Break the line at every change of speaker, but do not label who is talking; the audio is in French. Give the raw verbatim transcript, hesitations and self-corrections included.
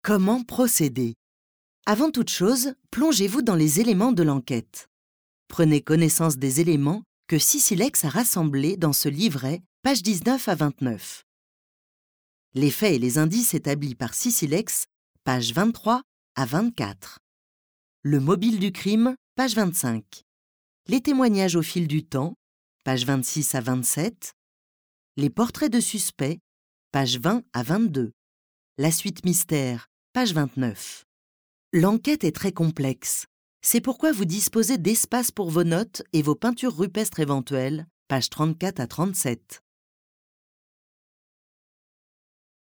Comment procéder? Avant toute chose, plongez-vous dans les éléments de l'enquête. Prenez connaissance des éléments que Cissilex a rassemblés dans ce livret, pages dix-neuf à vingt-neuf. Les faits et les indices établis par Cissilex, pages vingt-trois à vingt-quatre. Le mobile du crime, page vingt-cinq. Les témoignages au fil du temps, pages vingt-six à vingt-sept. Les portraits de suspects, pages vingt à vingt-deux. La suite mystère, page vingt-neuf. L'enquête est très complexe. C'est pourquoi vous disposez d'espace pour vos notes et vos peintures rupestres éventuelles, pages trente-quatre à trente-sept.